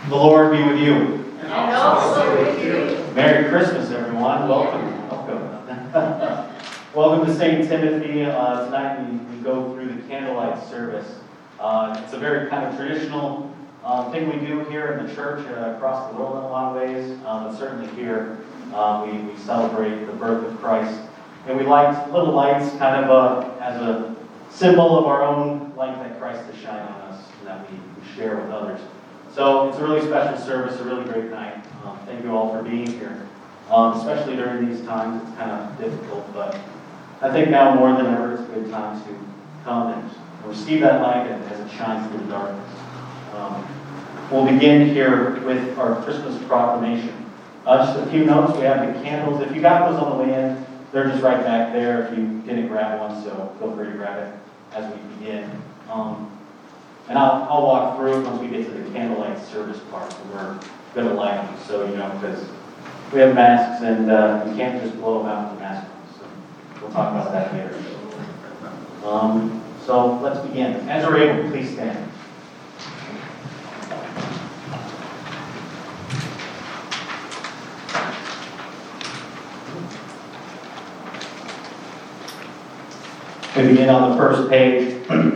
The Lord be with you. And also with you. Merry Christmas, everyone. Welcome. Welcome to St. Timothy. Tonight we go through the candlelight service. It's a very kind of traditional thing we do here in the church across the world in a lot of ways. But certainly here we celebrate the birth of Christ. And we light little lights kind of as a symbol of our own light that Christ has shined on us and that we share with others. So it's a really special service, a really great night. Thank you all for being here. Especially during these times, it's kind of difficult, but I think now more than ever it's a good time to come and receive that light as it shines through the darkness. We'll begin here with our Christmas proclamation. Just a few notes. We have the candles. If you got those on the way in, they're just right back there if you didn't grab one, so feel free to grab it as we begin. And I'll walk through it once we get to the candlelight service part. We're going to light them, so because we have masks and you can't just blow them out with the mask on. So we'll talk about that later. So let's begin. As we're able, please stand. We begin on the first page.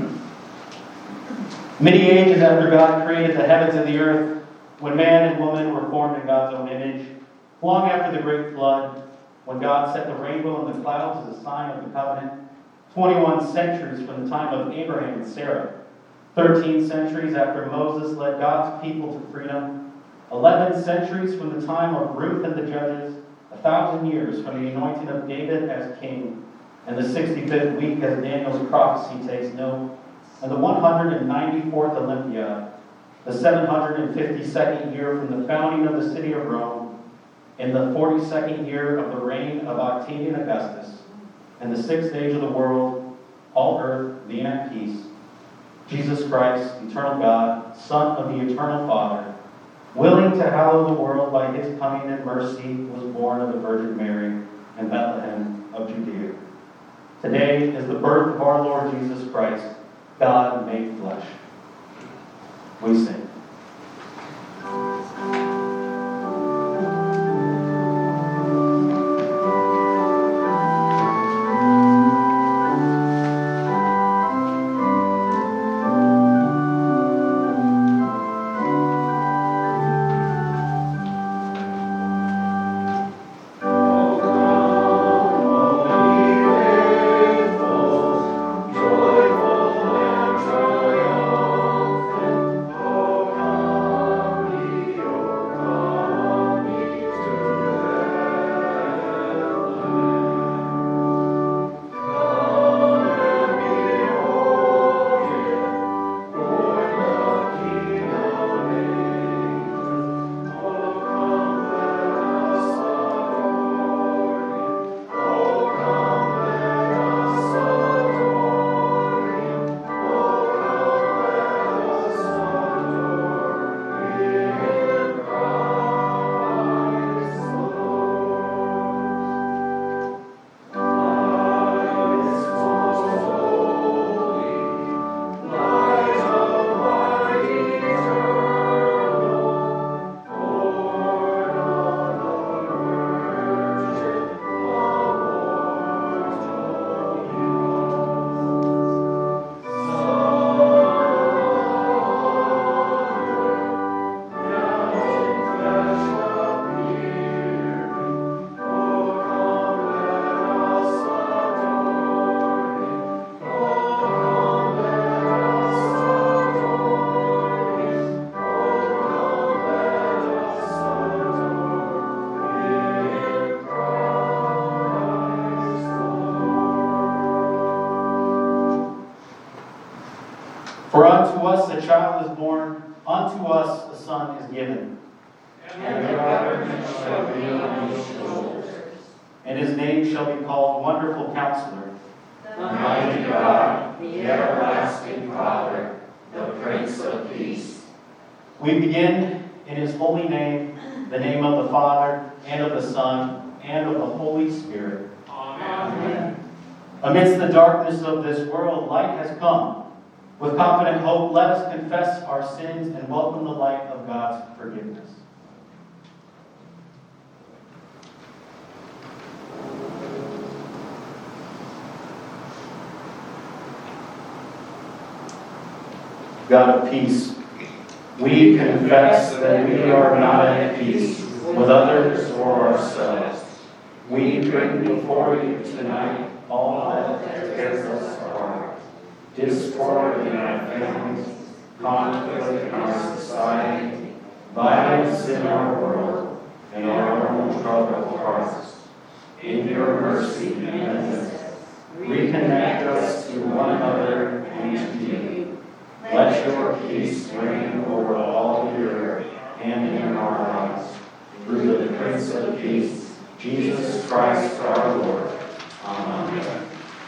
Many ages after God created the heavens and the earth, when man and woman were formed in God's own image, long after the great flood, when God set the rainbow in the clouds as a sign of the covenant, 21 centuries from the time of Abraham and Sarah, 13 centuries after Moses led God's people to freedom, 11 centuries from the time of Ruth and the judges, 1,000 years from the anointing of David as king, and the 65th week as Daniel's prophecy takes note, and the 194th Olympiad, the 752nd year from the founding of the city of Rome, in the 42nd year of the reign of Octavian Augustus, and the 6th age of the world, all earth being at peace, Jesus Christ, eternal God, Son of the eternal Father, willing to hallow the world by his coming and mercy, was born of the Virgin Mary in Bethlehem of Judea. Today is the birth of our Lord Jesus Christ, God made flesh. We sing. For unto us a child is born, unto us a son is given. And the government shall be on his shoulders. And his name shall be called Wonderful Counselor, The mighty God, the everlasting Father, the Prince of Peace. We begin in his holy name, the name of the Father, and of the Son, and of the Holy Spirit. Amen. Amidst the darkness of this world, light has come. With confident hope, let us confess our sins and welcome the light of God's forgiveness. God of peace, we confess that we are not at peace with others or ourselves. We bring before you tonight all that tears us apart, discord in our families, conflict in our society, violence in our world, and our own troubled hearts. In your mercy, reconnect us to one another and to you. Let your peace reign over all the earth and in our lives. Through the Prince of Peace, Jesus Christ our Lord. Amen.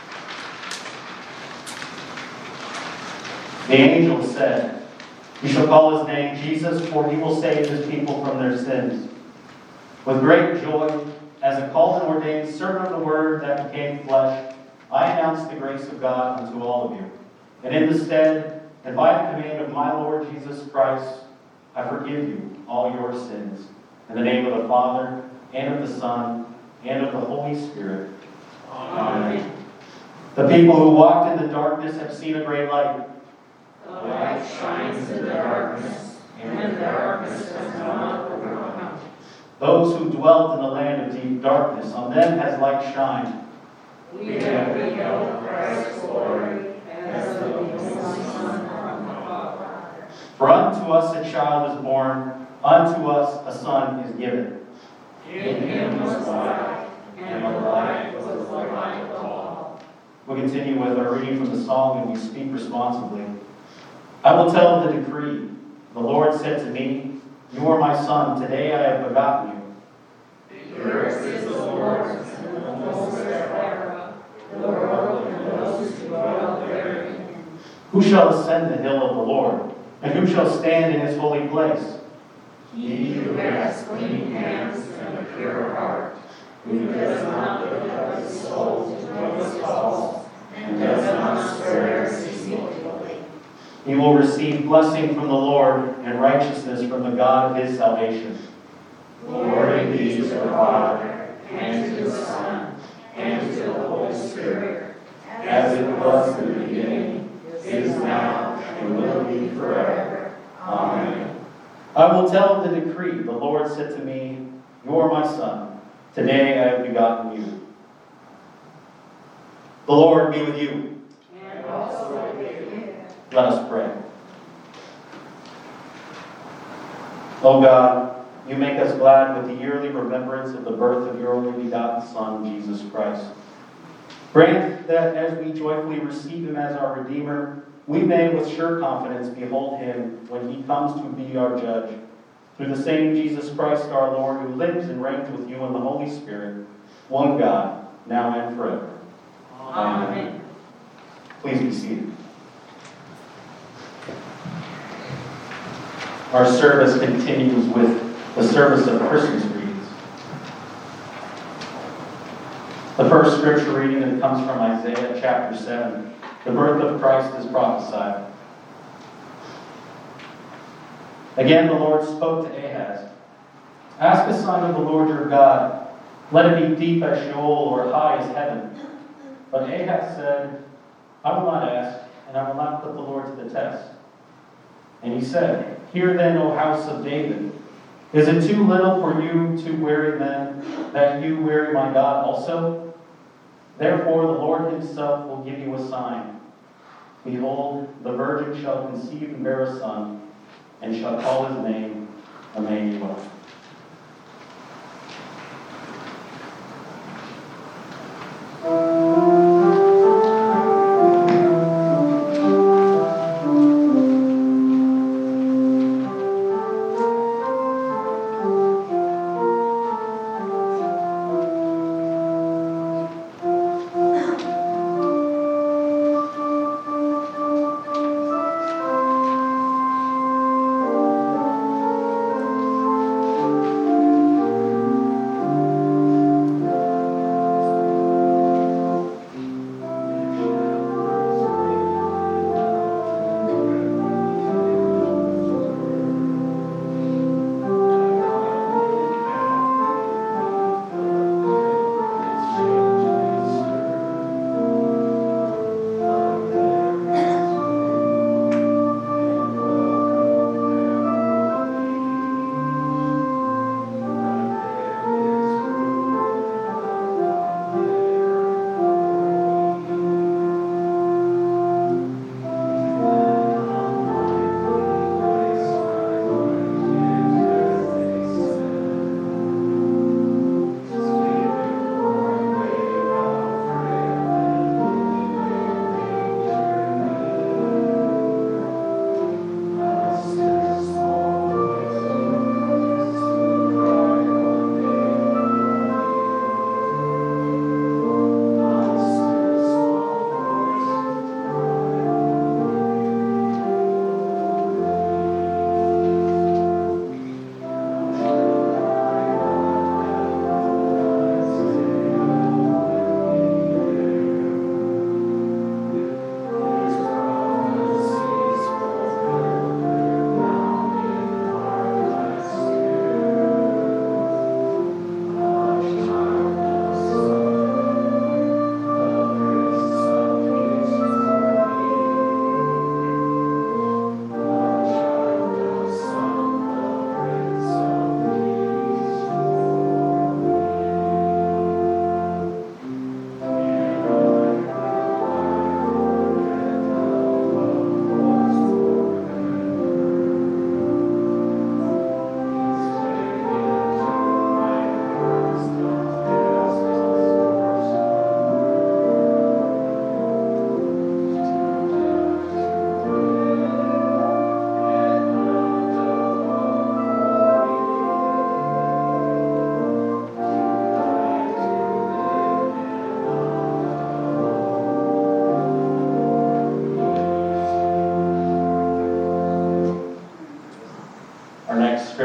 The angel said, "You shall call his name Jesus, for he will save his people from their sins." With great joy, as a called and ordained servant of the Word that became flesh, I announce the grace of God unto all of you. And in the stead, and by the command of my Lord Jesus Christ, I forgive you all your sins. In the name of the Father, and of the Son, and of the Holy Spirit. Amen. The people who walked in the darkness have seen a great light. The light shines in the darkness, and the darkness has not overcome. Those who dwelt in the land of deep darkness, on them has light shined. We have beheld Christ's glory as the only Son from the Father. For unto us a child is born, unto us a son is given. In him was life, and the light was the light of all. We continue with our reading from the song, and we speak responsibly. I will tell the decree. The Lord said to me, "You are my son, today I have begotten you." The earth is the Lord's, and the fullness thereof, the world and those who dwell therein. Who shall ascend the hill of the Lord, and who shall stand in his holy place? He who has clean hands and a pure heart, who does not lift up his soul to what is false, and does not swear deceitfully. He will receive blessing from the Lord and righteousness from the God of his salvation. Glory be to the Father, and to the Son, and to the Holy Spirit, as it was in the beginning, is now, and will be forever. Amen. I will tell the decree. The Lord said to me, "You are my son. Today I have begotten you." The Lord be with you. And also with you. Let us pray. O God, you make us glad with the yearly remembrance of the birth of your only begotten Son, Jesus Christ. Grant that as we joyfully receive him as our Redeemer, we may with sure confidence behold him when he comes to be our judge. Through the same Jesus Christ our Lord, who lives and reigns with you in the Holy Spirit, one God, now and forever. Amen. Please be seated. Our service continues with the service of Christmas readings. The first scripture reading that comes from Isaiah chapter 7. The birth of Christ is prophesied. Again, the Lord spoke to Ahaz. "Ask a sign of the Lord your God. Let it be deep as Sheol or high as heaven." But Ahaz said, "I will not ask, and I will not put the Lord to the test." And he said, "Hear then, O house of David. Is it too little for you to weary men, that you weary my God also? Therefore the Lord himself will give you a sign. Behold, the virgin shall conceive and bear a son, and shall call his name Emmanuel."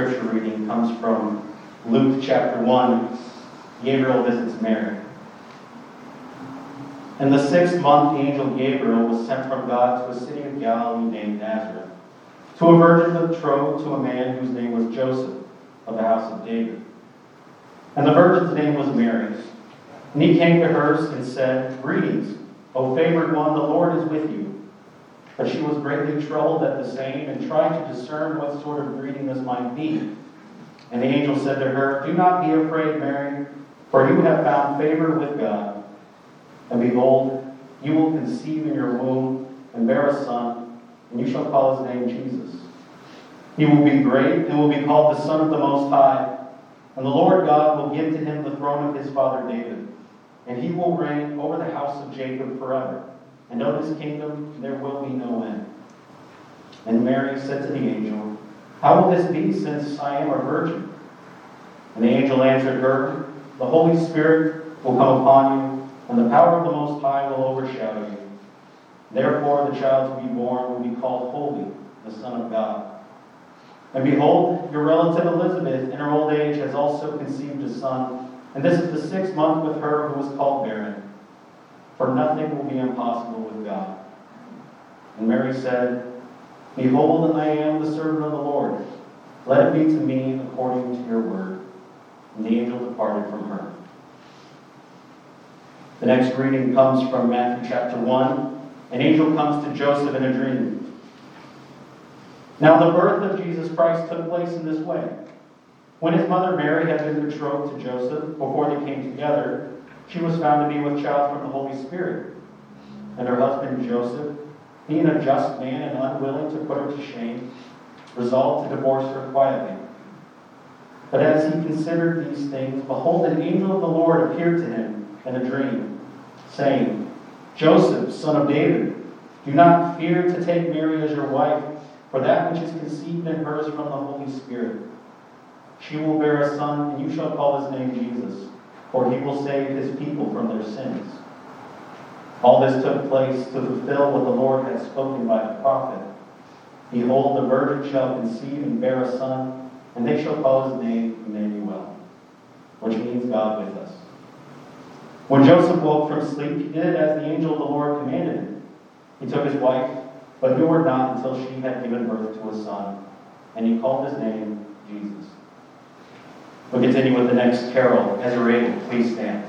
scripture reading comes from Luke chapter 1. Gabriel visits Mary. In the 6th month, the angel Gabriel was sent from God to a city of Galilee named Nazareth, to a virgin betrothed to a man whose name was Joseph, of the house of David. And the virgin's name was Mary. And he came to her and said, "Greetings, O favored one, the Lord is with you." But she was greatly troubled at the saying, and tried to discern what sort of greeting this might be. And the angel said to her, "Do not be afraid, Mary, for you have found favor with God. And behold, you will conceive in your womb and bear a son, and you shall call his name Jesus. He will be great and will be called the Son of the Most High. And the Lord God will give to him the throne of his father David. And he will reign over the house of Jacob forever. And of his kingdom there will be no end." And Mary said to the angel, "How will this be, since I am a virgin?" And the angel answered her, "The Holy Spirit will come upon you, and the power of the Most High will overshadow you. Therefore the child to be born will be called Holy, the Son of God. And behold, your relative Elizabeth in her old age has also conceived a son, and this is the 6th month with her who was called barren. For nothing will be impossible with God." And Mary said, "Behold, I am the servant of the Lord. Let it be to me according to your word." And the angel departed from her. The next reading comes from Matthew chapter 1. An angel comes to Joseph in a dream. Now the birth of Jesus Christ took place in this way. When his mother Mary had been betrothed to Joseph, before they came together, she was found to be with child from the Holy Spirit. And her husband Joseph, being a just man and unwilling to put her to shame, resolved to divorce her quietly. But as he considered these things, behold, an angel of the Lord appeared to him in a dream, saying, "Joseph, son of David, do not fear to take Mary as your wife, for that which is conceived in her is from the Holy Spirit. She will bear a son, and you shall call his name Jesus, for he will save his people from their sins." All this took place to fulfill what the Lord had spoken by the prophet. "Behold, the virgin shall conceive and bear a son, and they shall call his name Emmanuel," which means God with us. When Joseph woke from sleep, he did as the angel of the Lord commanded him. He took his wife, but knew her not until she had given birth to a son, and he called his name Jesus. We'll continue with the next carol. As you're able, please stand.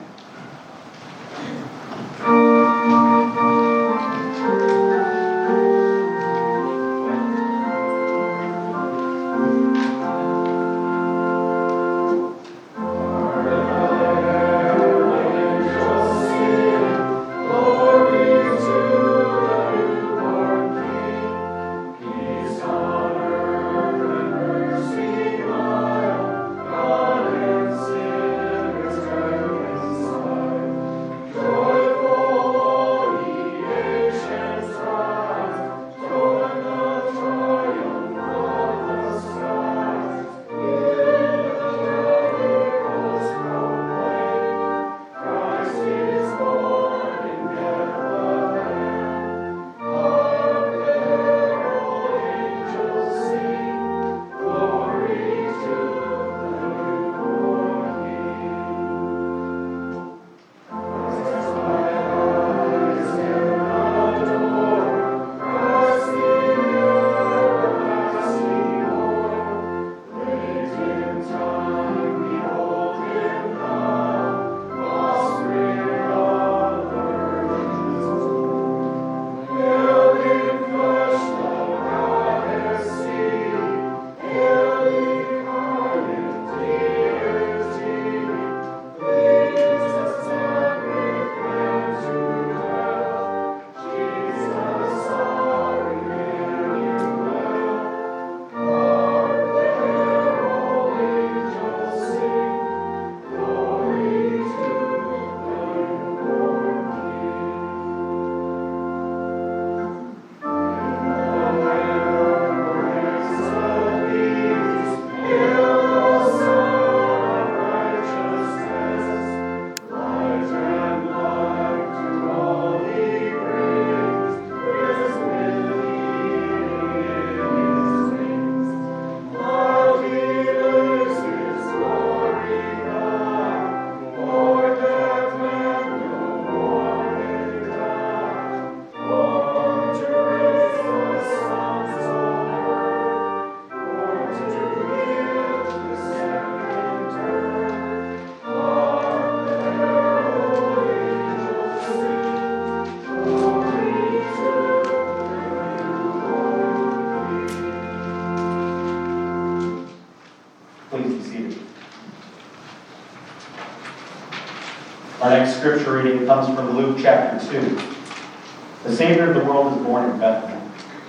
Our next scripture reading comes from Luke chapter 2. The Savior of the world is born in Bethlehem.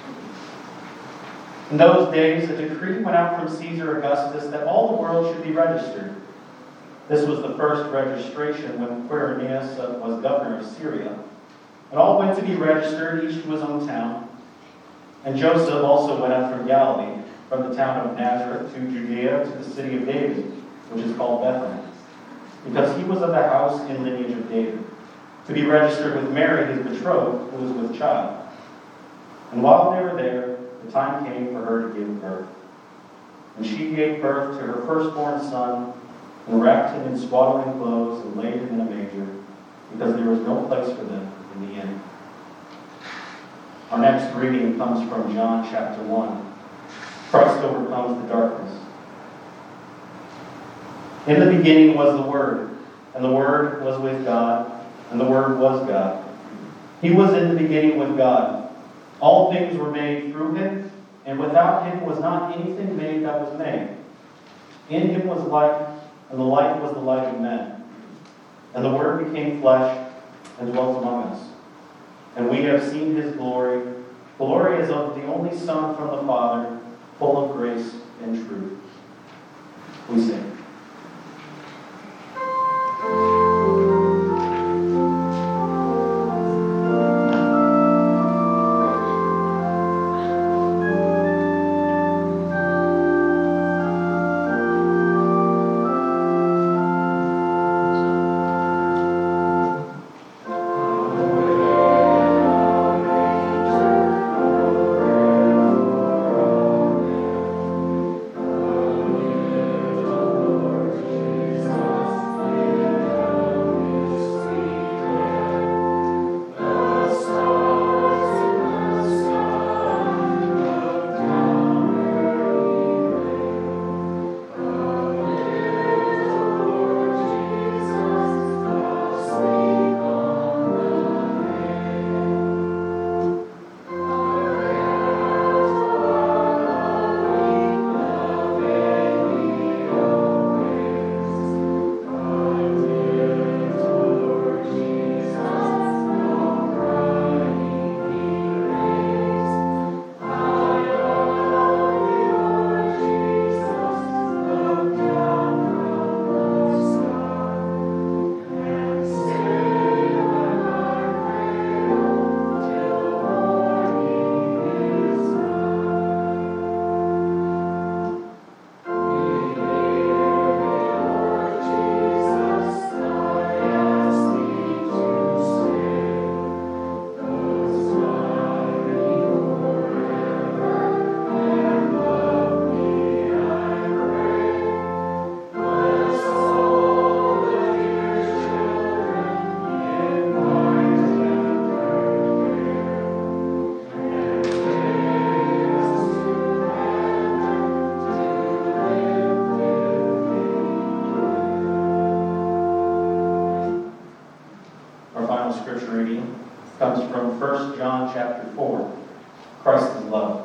In those days, a decree went out from Caesar Augustus that all the world should be registered. This was the first registration when Quirinius was governor of Syria. And all went to be registered, each to his own town. And Joseph also went up from Galilee, from the town of Nazareth to Judea, to the city of David, which is called Bethlehem, because he was of the house and lineage of David, to be registered with Mary, his betrothed, who was with child. And while they were there, the time came for her to give birth. And she gave birth to her firstborn son, and wrapped him in swaddling clothes, and laid him in a manger, because there was no place for them in the inn. Our next reading comes from John chapter 1. Christ overcomes the darkness. In the beginning was the Word, and the Word was with God, and the Word was God. He was in the beginning with God. All things were made through him, and without him was not anything made that was made. In him was life, and the light was the light of men. And the Word became flesh and dwelt among us. And we have seen his glory. Glory as of the only Son from the Father, full of grace and truth. We sing. Scripture reading comes from 1 John chapter 4. Christ is love.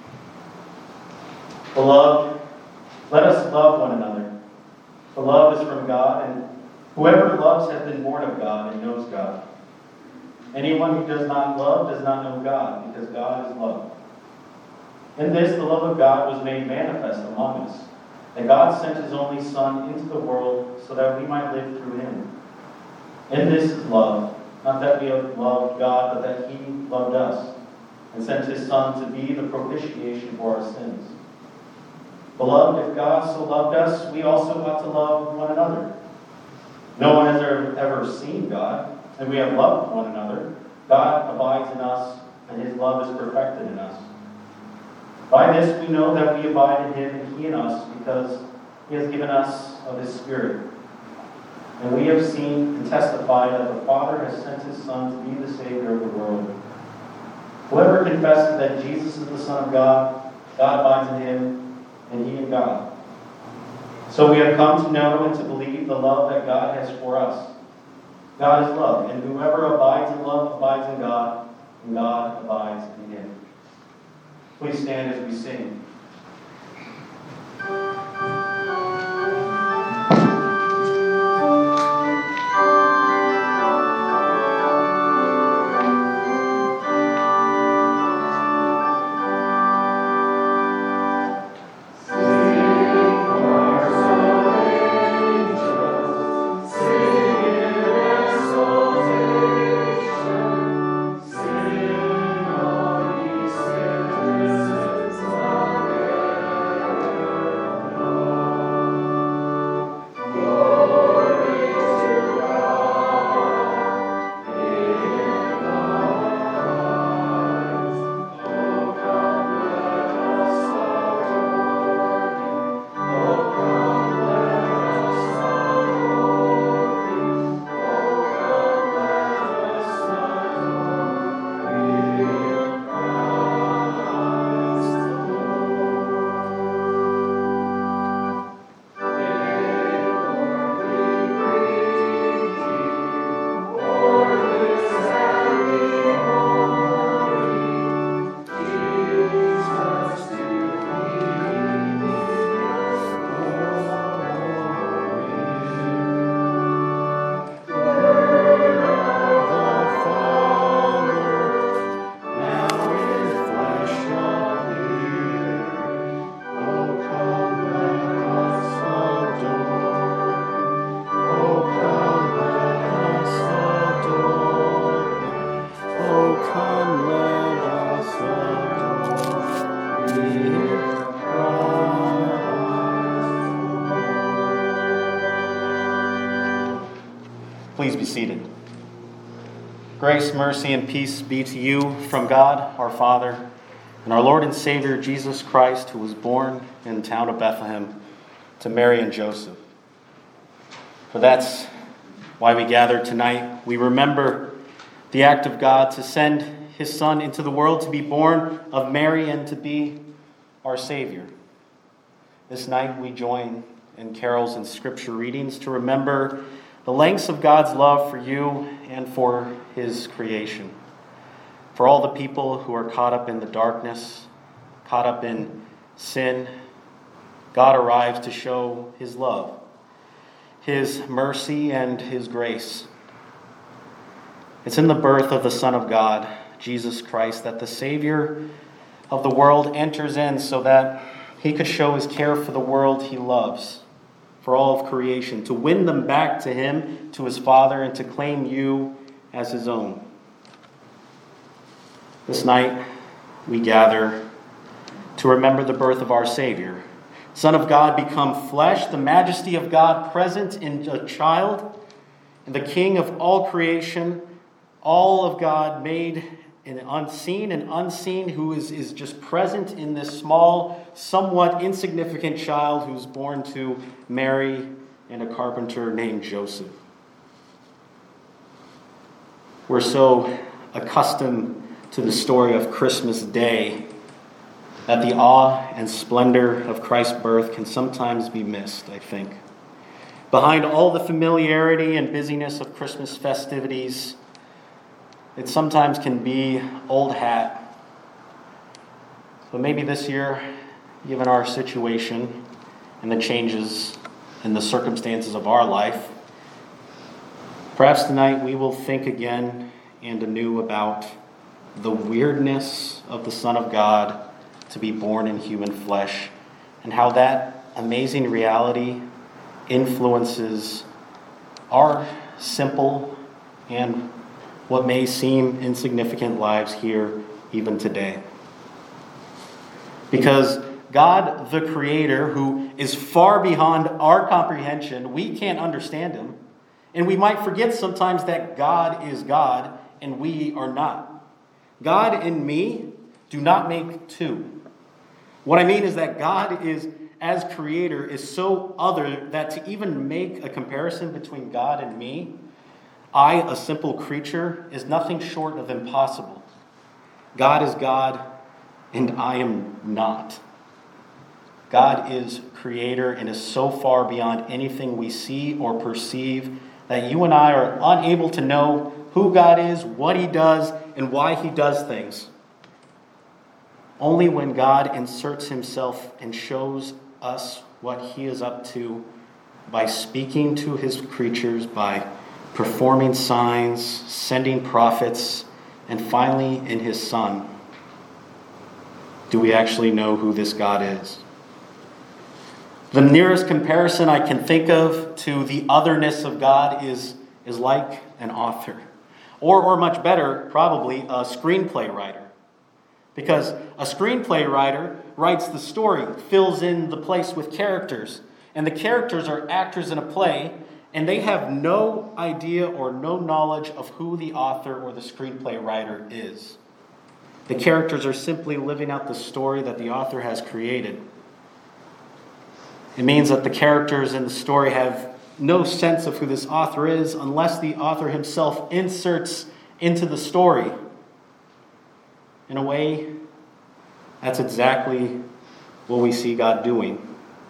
Beloved, let us love one another. For love is from God, and whoever loves has been born of God and knows God. Anyone who does not love does not know God, because God is love. In this, the love of God was made manifest among us, that God sent his only Son into the world so that we might live through him. In this is love, not that we have loved God, but that he loved us, and sent his Son to be the propitiation for our sins. Beloved, if God so loved us, we also ought to love one another. No one has ever seen God, and we have loved one another. God abides in us, and his love is perfected in us. By this we know that we abide in him and he in us, because he has given us of his Spirit. And we have seen and testified that the Father has sent his Son to be the Savior of the world. Whoever confesses that Jesus is the Son of God, God abides in him, and he in God. So we have come to know and to believe the love that God has for us. God is love, and whoever abides in love abides in God, and God abides in him. Please stand as we sing. seated. Grace, mercy, and peace be to you from God, our Father, and our Lord and Savior, Jesus Christ, who was born in the town of Bethlehem to Mary and Joseph. For that's why we gather tonight. We remember the act of God to send his Son into the world to be born of Mary and to be our Savior. This night we join in carols and scripture readings to remember the lengths of God's love for you and for his creation. For all the people who are caught up in the darkness, caught up in sin, God arrives to show his love, his mercy, and his grace. It's in the birth of the Son of God, Jesus Christ, that the Savior of the world enters in so that he could show his care for the world he loves, for all of creation, to win them back to him, to his Father, and to claim you as his own. This night, we gather to remember the birth of our Savior, Son of God become flesh, the majesty of God present in a child, and the King of all creation, all of God made and unseen, who is just present in this small, somewhat insignificant child who's born to Mary and a carpenter named Joseph. We're so accustomed to the story of Christmas Day that the awe and splendor of Christ's birth can sometimes be missed, I think. Behind all the familiarity and busyness of Christmas festivities, it sometimes can be old hat. But maybe this year, given our situation and the changes in the circumstances of our life, perhaps tonight we will think again and anew about the weirdness of the Son of God to be born in human flesh and how that amazing reality influences our simple and what may seem insignificant lives here even today. Because God, the Creator, who is far beyond our comprehension, we can't understand him. And we might forget sometimes that God is God and we are not. God and me do not make two. What I mean is that God is, as Creator, is so other that to even make a comparison between God and me, I, a simple creature, is nothing short of impossible. God is God, and I am not. God is Creator and is so far beyond anything we see or perceive that you and I are unable to know who God is, what he does, and why he does things. Only when God inserts himself and shows us what he is up to by speaking to his creatures, by performing signs, sending prophets, and finally in his Son, do we actually know who this God is. The nearest comparison I can think of to the otherness of God is like an author. Or much better, probably a screenplay writer. Because a screenplay writer writes the story, fills in the place with characters, and the characters are actors in a play, and they have no idea or no knowledge of who the author or the screenplay writer is. The characters are simply living out the story that the author has created. It means that the characters in the story have no sense of who this author is unless the author himself inserts into the story. In a way, that's exactly what we see God doing.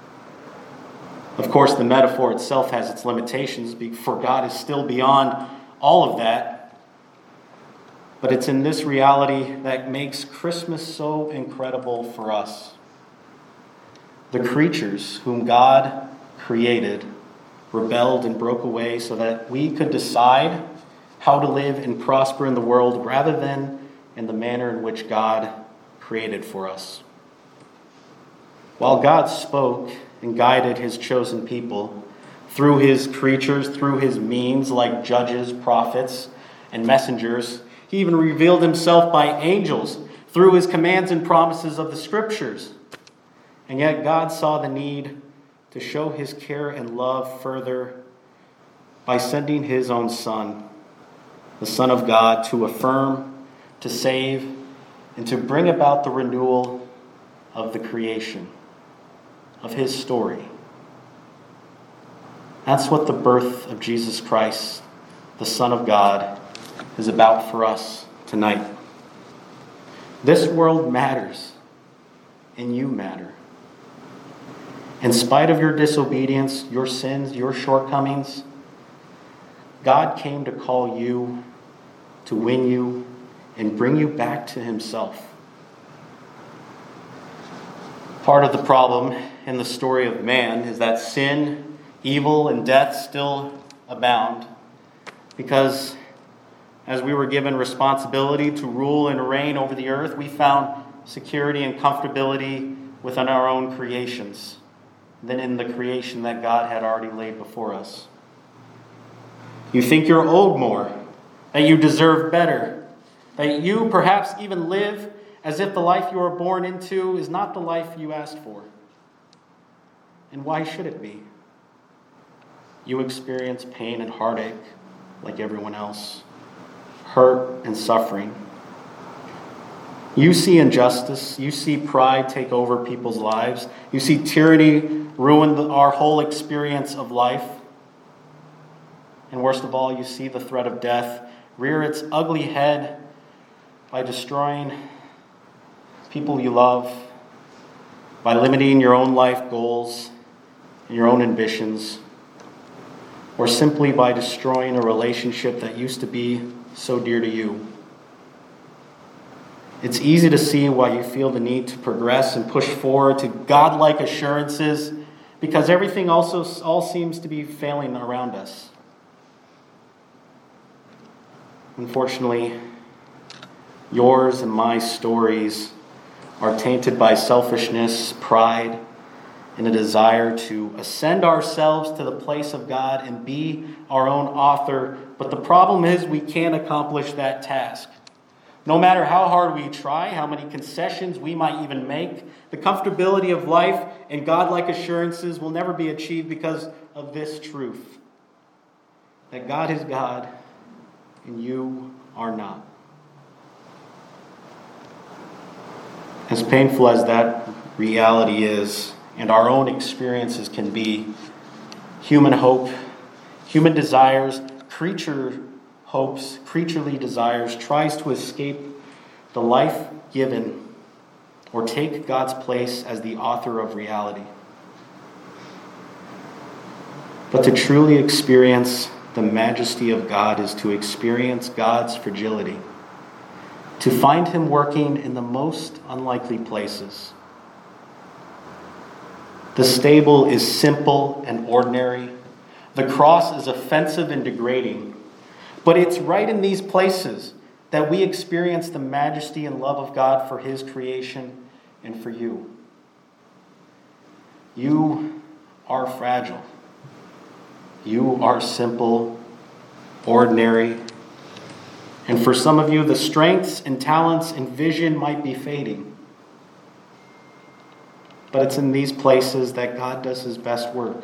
Of course, the metaphor itself has its limitations, for God is still beyond all of that. But it's in this reality that makes Christmas so incredible for us. The creatures whom God created rebelled and broke away so that we could decide how to live and prosper in the world rather than in the manner in which God created for us. While God spoke and guided his chosen people through his creatures, through his means like judges, prophets, and messengers, he even revealed himself by angels through his commands and promises of the scriptures. And yet God saw the need to show his care and love further by sending his own Son, the Son of God, to affirm, to save, and to bring about the renewal of the creation, of his story. That's what the birth of Jesus Christ, the Son of God, is about for us tonight. This world matters, and you matter. In spite of your disobedience, your sins, your shortcomings, God came to call you, to win you, and bring you back to himself. Part of the problem in the story of man is that sin, evil, and death still abound because as we were given responsibility to rule and reign over the earth, we found security and comfortability within our own creations than in the creation that God had already laid before us. You think you're owed more, that you deserve better, that you perhaps even live as if the life you were born into is not the life you asked for. And why should it be? You experience pain and heartache like everyone else, hurt and suffering. You see injustice. You see pride take over people's lives. You see tyranny ruin our whole experience of life. And worst of all, you see the threat of death rear its ugly head by destroying people you love, by limiting your own life goals and your own ambitions, or simply by destroying a relationship that used to be so dear to you. It's easy to see why you feel the need to progress and push forward to godlike assurances, because everything all seems to be failing around us. Unfortunately, yours and my stories are tainted by selfishness, pride, and a desire to ascend ourselves to the place of God and be our own author. But the problem is we can't accomplish that task. No matter how hard we try, how many concessions we might even make, the comfortability of life and godlike assurances will never be achieved because of this truth: that God is God and you are not. As painful as that reality is, and our own experiences can be, human hope, human desires, creature hopes, creaturely desires, tries to escape the life given or take God's place as the author of reality. But to truly experience the majesty of God is to experience God's fragility, to find him working in the most unlikely places. The stable is simple and ordinary. The cross is offensive and degrading. But it's right in these places that we experience the majesty and love of God for his creation and for you. You are fragile. You are simple, ordinary. And for some of you, the strengths and talents and vision might be fading. But it's in these places that God does his best work.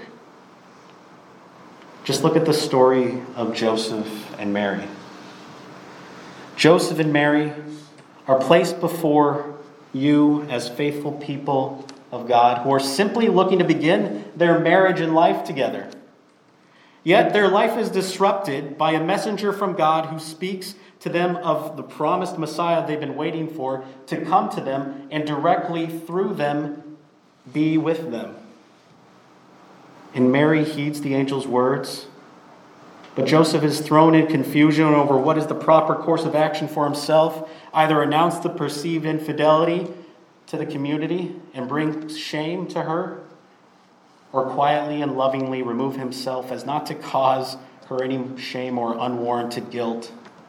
Just look at the story of Joseph and Mary. Joseph and Mary are placed before you as faithful people of God who are simply looking to begin their marriage and life together. Yet their life is disrupted by a messenger from God who speaks to them of the promised Messiah they've been waiting for to come to them and directly through them be with them. And Mary heeds the angel's words, but Joseph is thrown in confusion over what is the proper course of action for himself, either announce the perceived infidelity to the community and bring shame to her, or quietly and lovingly remove himself as not to cause her any shame or unwarranted guilt.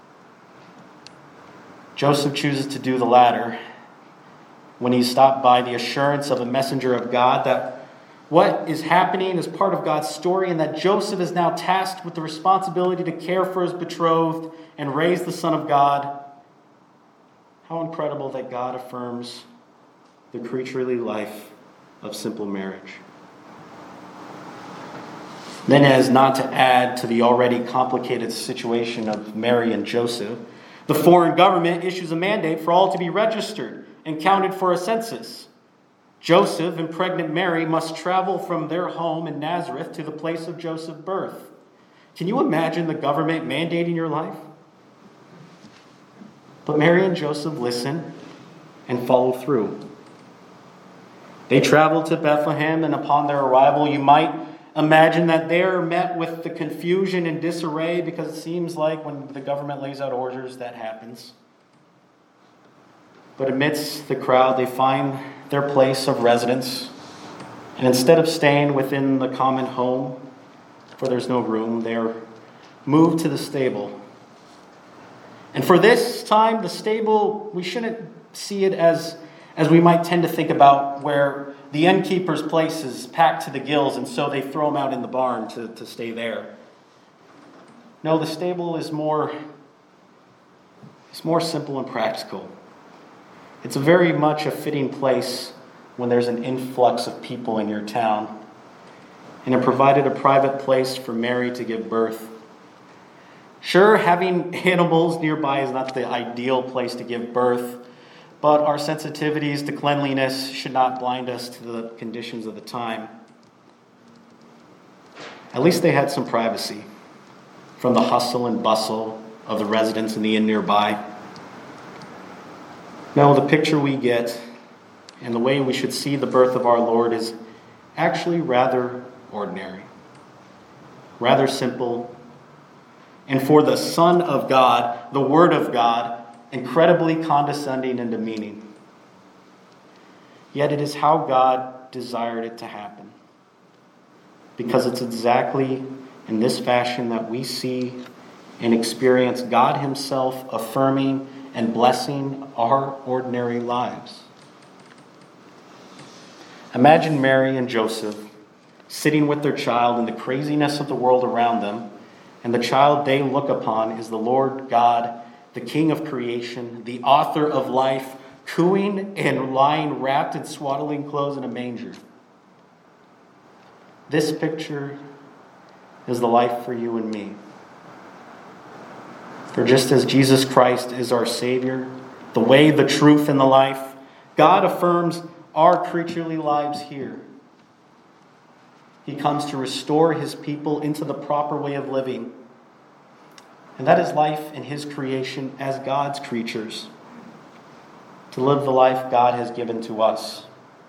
Joseph chooses to do the latter when he's stopped by the assurance of a messenger of God that what is happening is part of God's story and that Joseph is now tasked with the responsibility to care for his betrothed and raise the Son of God. How incredible that God affirms the creaturely life of simple marriage. Then, as not to add to the already complicated situation of Mary and Joseph, the foreign government issues a mandate for all to be registered and counted for a census. Joseph and pregnant Mary must travel from their home in Nazareth to the place of Joseph's birth. Can you imagine the government mandating your life? But Mary and Joseph listen and follow through. They travel to Bethlehem, and upon their arrival, you might imagine that they are met with the confusion and disarray, because it seems like when the government lays out orders, that happens. But amidst the crowd, they find their place of residence. And instead of staying within the common home, for there's no room, they are moved to the stable. And for this time, the stable, we shouldn't see it as we might tend to think about, where the innkeeper's place is packed to the gills, and so they throw him out in the barn to stay there. No, the stable is more simple and practical. It's very much a fitting place when there's an influx of people in your town. And it provided a private place for Mary to give birth. Sure, having animals nearby is not the ideal place to give birth, but our sensitivities to cleanliness should not blind us to the conditions of the time. At least they had some privacy from the hustle and bustle of the residents in the inn nearby. No, the picture we get and the way we should see the birth of our Lord is actually rather ordinary, rather simple, and for the Son of God, the Word of God, incredibly condescending and demeaning. Yet it is how God desired it to happen, because it's exactly in this fashion that we see and experience God Himself affirming and blessing our ordinary lives. Imagine Mary and Joseph sitting with their child in the craziness of the world around them, and the child they look upon is the Lord God, the King of creation, the author of life, cooing and lying wrapped in swaddling clothes in a manger. This picture is the life for you and me. For just as Jesus Christ is our Savior, the way, the truth, and the life, God affirms our creaturely lives here. He comes to restore His people into the proper way of living. And that is life in His creation as God's creatures. To live the life God has given to us.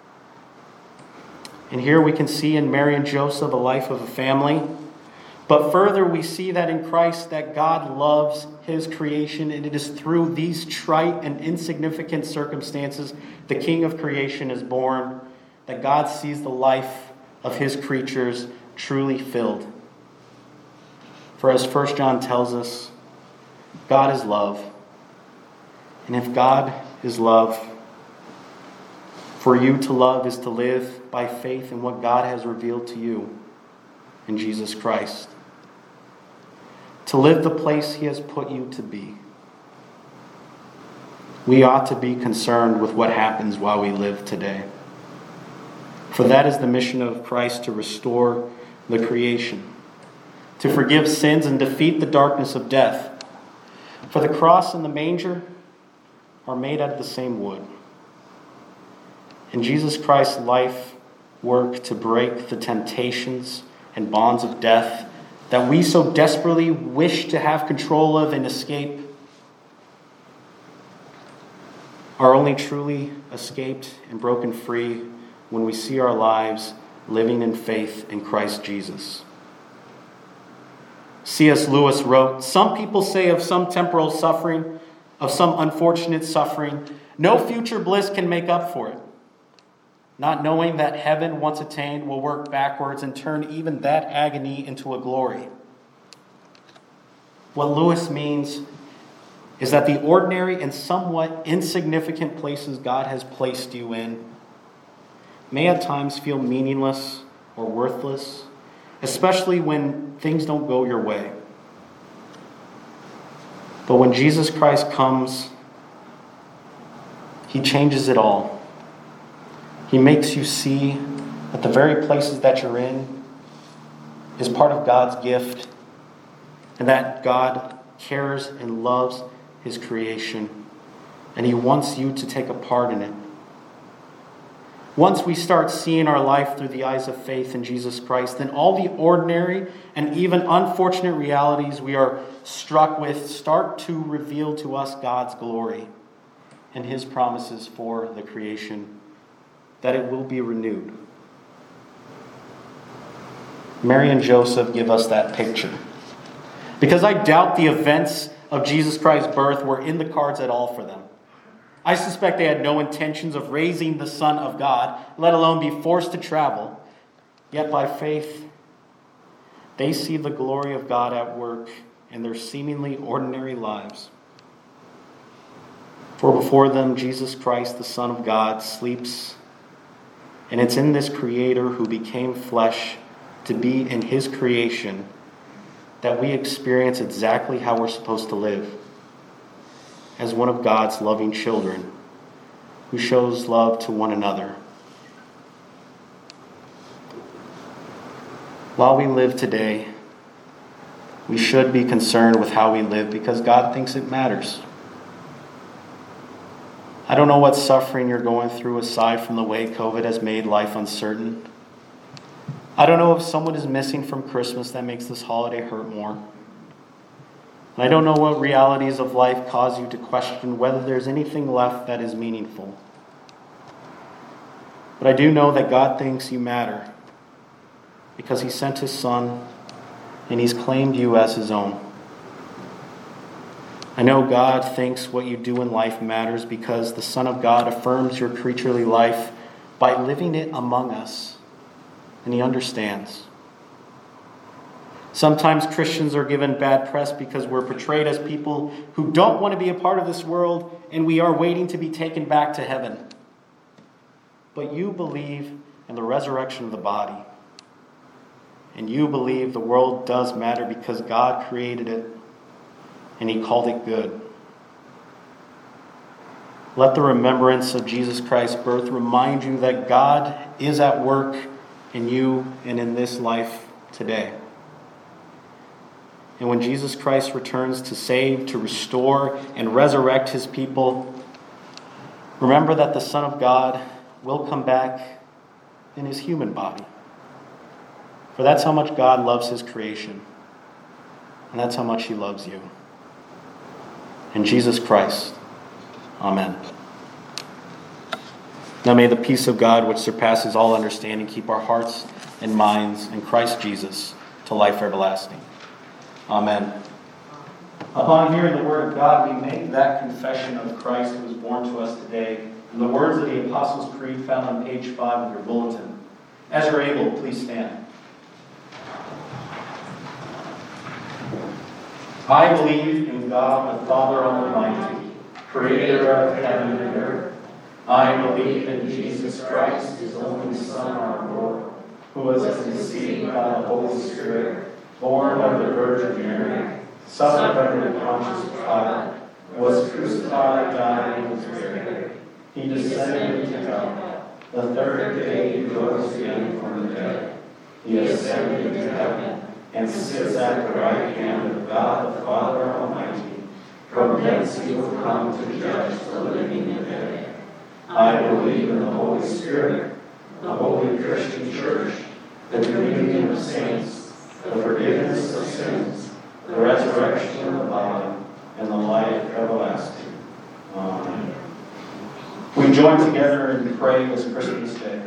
And here we can see in Mary and Joseph a life of a family. But further, we see that in Christ that God loves His creation, and it is through these trite and insignificant circumstances the King of creation is born, that God sees the life of His creatures truly filled. For as 1 John tells us, God is love. And if God is love, for you to love is to live by faith in what God has revealed to you in Jesus Christ. To live the place He has put you to be. We ought to be concerned with what happens while we live today. For that is the mission of Christ, to restore the creation, to forgive sins and defeat the darkness of death. For the cross and the manger are made out of the same wood. And Jesus Christ's life worked to break the temptations and bonds of death that we so desperately wish to have control of and escape, are only truly escaped and broken free when we see our lives living in faith in Christ Jesus. C.S. Lewis wrote, "Some people say of some temporal suffering, of some unfortunate suffering, no future bliss can make up for it. Not knowing that heaven, once attained, will work backwards and turn even that agony into a glory." What Lewis means is that the ordinary and somewhat insignificant places God has placed you in may at times feel meaningless or worthless, especially when things don't go your way. But when Jesus Christ comes, He changes it all. He makes you see that the very places that you're in is part of God's gift, and that God cares and loves his creation, and he wants you to take a part in it. Once we start seeing our life through the eyes of faith in Jesus Christ, then all the ordinary and even unfortunate realities we are struck with start to reveal to us God's glory and his promises for the creation, that it will be renewed. Mary and Joseph give us that picture. Because I doubt the events of Jesus Christ's birth were in the cards at all for them. I suspect they had no intentions of raising the Son of God, let alone be forced to travel. Yet by faith, they see the glory of God at work in their seemingly ordinary lives. For before them, Jesus Christ, the Son of God, sleeps. And it's in this Creator who became flesh to be in his creation that we experience exactly how we're supposed to live, as one of God's loving children who shows love to one another. While we live today, we should be concerned with how we live because God thinks it matters. I don't know what suffering you're going through aside from the way COVID has made life uncertain. I don't know if someone is missing from Christmas that makes this holiday hurt more. And I don't know what realities of life cause you to question whether there's anything left that is meaningful. But I do know that God thinks you matter because he sent his Son and he's claimed you as his own. I know God thinks what you do in life matters because the Son of God affirms your creaturely life by living it among us, and he understands. Sometimes Christians are given bad press because we're portrayed as people who don't want to be a part of this world and we are waiting to be taken back to heaven. But you believe in the resurrection of the body. And you believe the world does matter because God created it and he called it good. Let the remembrance of Jesus Christ's birth remind you that God is at work in you and in this life today. And when Jesus Christ returns to save, to restore, and resurrect his people, remember that the Son of God will come back in his human body. For that's how much God loves his creation. And that's how much he loves you. In Jesus Christ, amen. Now may the peace of God, which surpasses all understanding, keep our hearts and minds in Christ Jesus to life everlasting. Amen. Upon hearing the word of God, we make that confession of Christ who was born to us today in the words of the Apostles' Creed found on page 5 of your bulletin. As you're able, please stand. I believe in God the Father Almighty, creator of heaven and earth. I believe in Jesus Christ, his only Son, our Lord, who was conceived by the Holy Spirit, born of the Virgin Mary, suffered under Pontius Pilate, was crucified, died, and was buried. He descended into hell. The third day he rose again from the dead. He ascended into heaven and sits at the right hand of God the Father Almighty. From thence he will come to judge the living and the dead. I believe in the Holy Spirit, the holy Christian Church, the communion of saints, the forgiveness of sins, the resurrection of the body, and the life everlasting. Amen. We join together and pray this Christmas Day.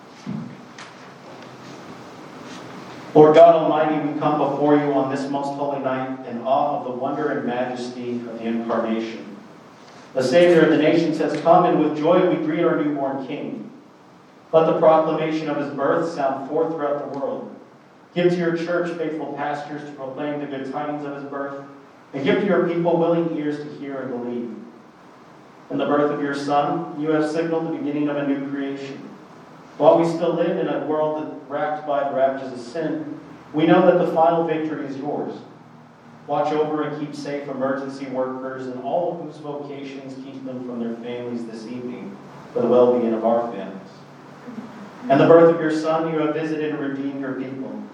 Lord God Almighty, we come before you on this most holy night in awe of the wonder and majesty of the Incarnation. The Savior of the nations has come, and with joy we greet our newborn King. Let the proclamation of his birth sound forth throughout the world. Give to your church faithful pastors to proclaim the good tidings of his birth, and give to your people willing ears to hear and believe. In the birth of your Son, you have signaled the beginning of a new creation. While we still live in a world racked by the ravages of sin, we know that the final victory is yours. Watch over and keep safe emergency workers and all whose vocations keep them from their families this evening for the well-being of our families. And the birth of your Son, you have visited and redeemed your people.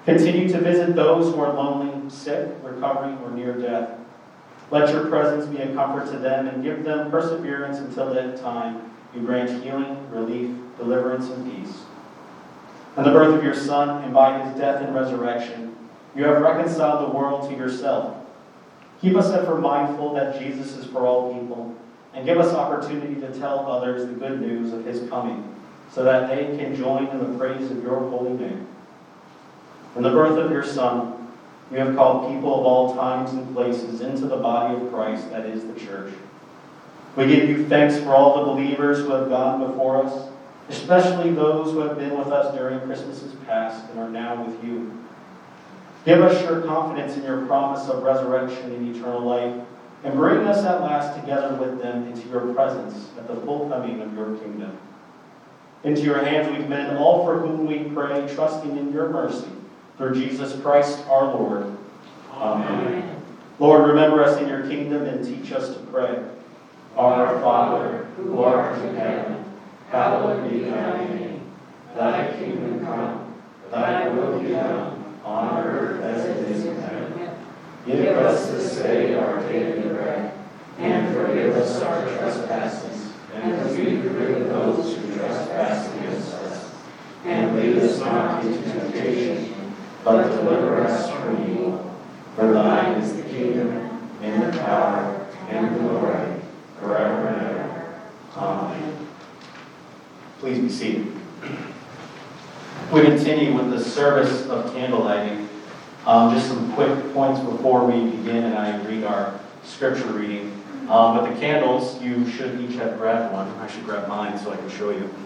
Continue to visit those who are lonely, sick, recovering, or near death. Let your presence be a comfort to them and give them perseverance until that time you grant healing, relief, deliverance, and peace. On the birth of your Son, and by his death and resurrection, you have reconciled the world to yourself. Keep us ever mindful that Jesus is for all people, and give us opportunity to tell others the good news of his coming, so that they can join in the praise of your holy name. In the birth of your Son, you have called people of all times and places into the body of Christ, that is the church. We give you thanks for all the believers who have gone before us, especially those who have been with us during Christmases past and are now with you. Give us your confidence in your promise of resurrection and eternal life, and bring us at last together with them into your presence at the full coming of your kingdom. Into your hands we commend all for whom we pray, trusting in your mercy, through Jesus Christ our Lord. Amen. Lord, remember us in your kingdom and teach us to pray. Our Father, who art in heaven, hallowed be thy name. Thy kingdom come, thy will be done, on earth as it is in heaven. Give us this day our daily bread, and forgive us our trespasses, as we forgive those who trespass against us. And lead us not into temptation, but deliver us from evil. For thine is the kingdom, and the power, and the glory, forever and ever. Amen. Please be seated. We continue with the service of candlelighting. Just some quick points before we begin, and I read our scripture reading. With the candles, you should each have grabbed one. I should grab mine so I can show you.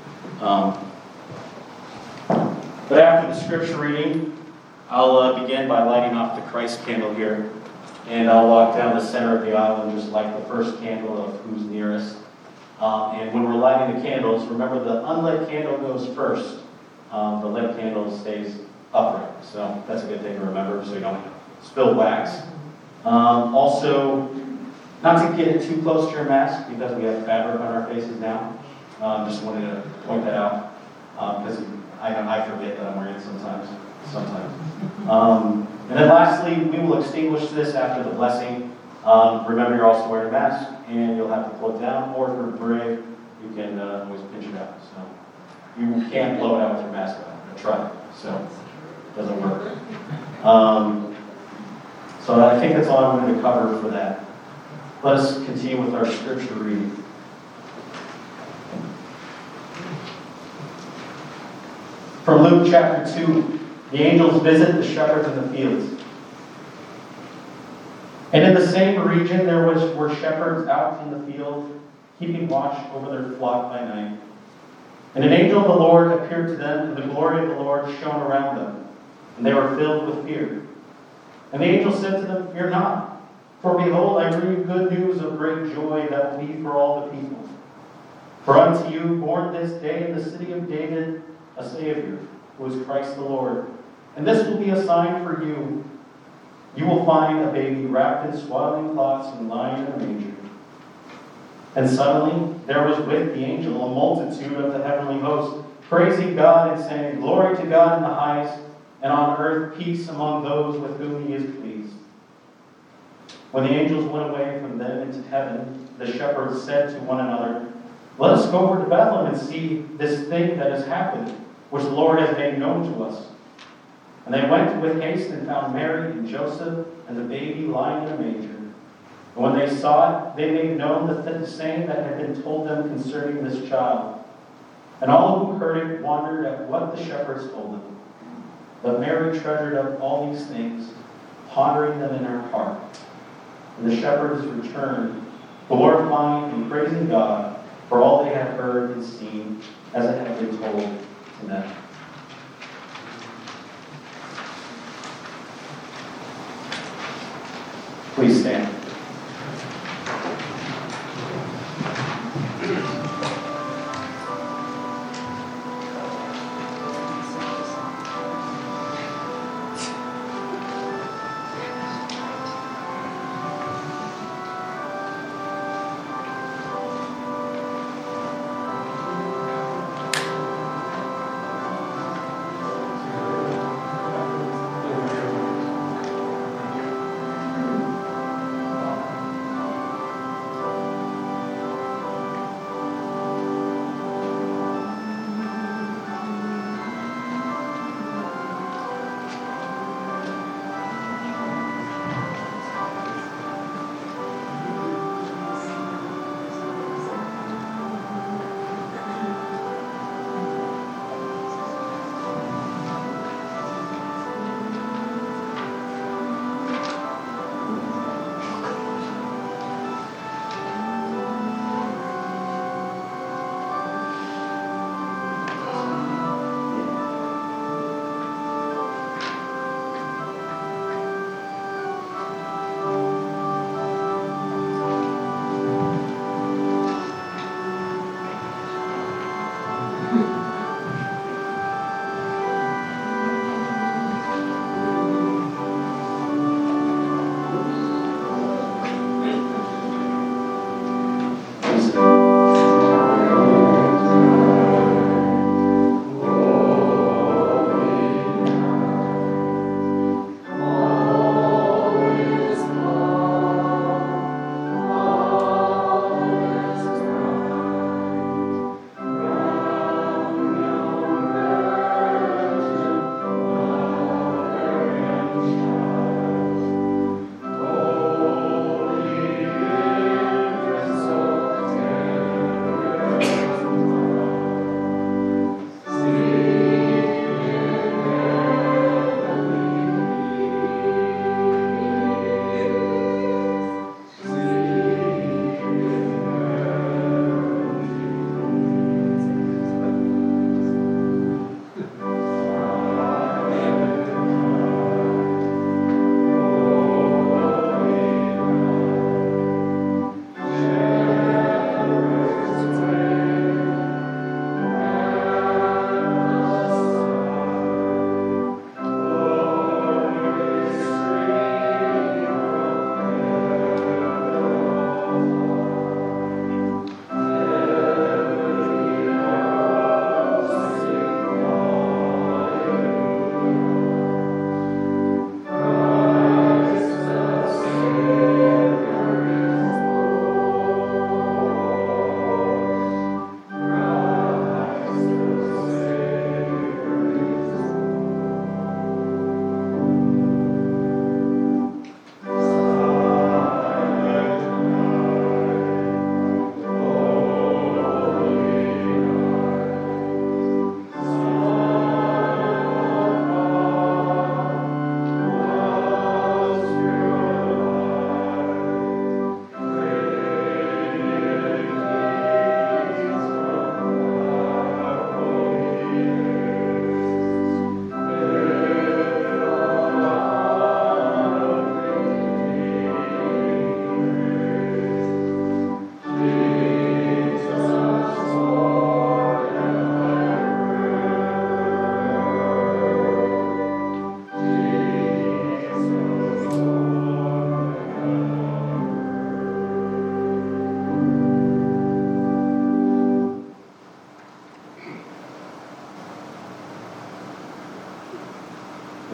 But after the scripture reading, I'll begin by lighting off the Christ candle here. And I'll walk down the center of the aisle and just light the first candle of who's nearest. And when we're lighting the candles, remember the unlit candle goes first. The lit candle stays upright. So that's a good thing to remember so you don't spill wax. Also, not to get it too close to your mask because we have fabric on our faces now. Just wanted to point that out because I forget that I'm wearing it sometimes. And then lastly, we will extinguish this after the blessing. Remember, you're also wearing a mask, and you'll have to pull it down, or if you're brave, you can always pinch it out. So you can't blow it out with your mask on. I tried, so it doesn't work. So I think that's all I'm going to cover for that. Let us continue with our scripture reading. From Luke chapter 2, the angels visit the shepherds in the fields. And in the same region there were shepherds out in the field, keeping watch over their flock by night. And an angel of the Lord appeared to them, and the glory of the Lord shone around them, and they were filled with fear. And the angel said to them, "Fear not, for behold, I bring you good news of great joy that will be for all the people. For unto you born this day in the city of David a Savior, who is Christ the Lord. And this will be a sign for you. You will find a baby wrapped in swaddling cloths and lying in a manger." And suddenly there was with the angel a multitude of the heavenly host, praising God and saying, "Glory to God in the highest, and on earth peace among those with whom he is pleased." When the angels went away from them into heaven, the shepherds said to one another, "Let us go over to Bethlehem and see this thing that has happened, which the Lord has made known to us." And they went with haste and found Mary and Joseph and the baby lying in a manger. And when they saw it, they made known the saying that had been told them concerning this child. And all who heard it wondered at what the shepherds told them. But Mary treasured up all these things, pondering them in her heart. And the shepherds returned, glorifying and praising God for all they had heard and seen, as it had been told to them. Please stand.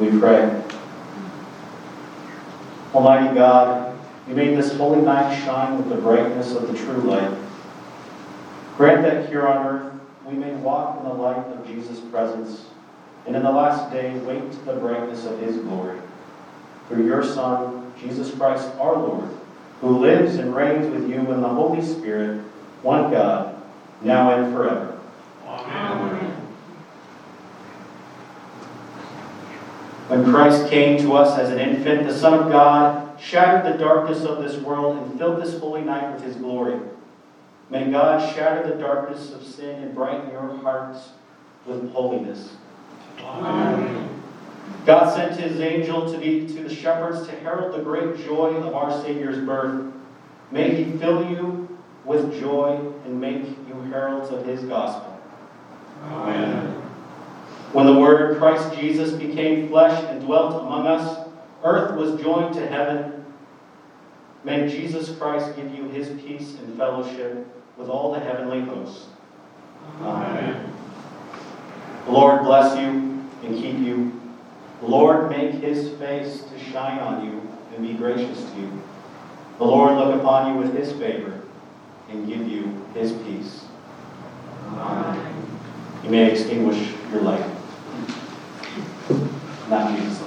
We pray. Almighty God, you made this holy night shine with the brightness of the true light. Grant that here on earth we may walk in the light of Jesus' presence, and in the last day wait to the brightness of his glory. Through your Son, Jesus Christ our Lord, who lives and reigns with you in the Holy Spirit, one God, now and forever. Amen. When Christ came to us as an infant, the Son of God shattered the darkness of this world and filled this holy night with his glory. May God shatter the darkness of sin and brighten your hearts with holiness. Amen. God sent his angel to the shepherds to herald the great joy of our Savior's birth. May he fill you with joy and make you heralds of his gospel. Amen. When the Word, Christ Jesus, became flesh and dwelt among us, earth was joined to heaven. May Jesus Christ give you his peace and fellowship with all the heavenly hosts. Amen. The Lord bless you and keep you. The Lord make his face to shine on you and be gracious to you. The Lord look upon you with his favor and give you his peace. Amen. You may extinguish your light. Not Jesus.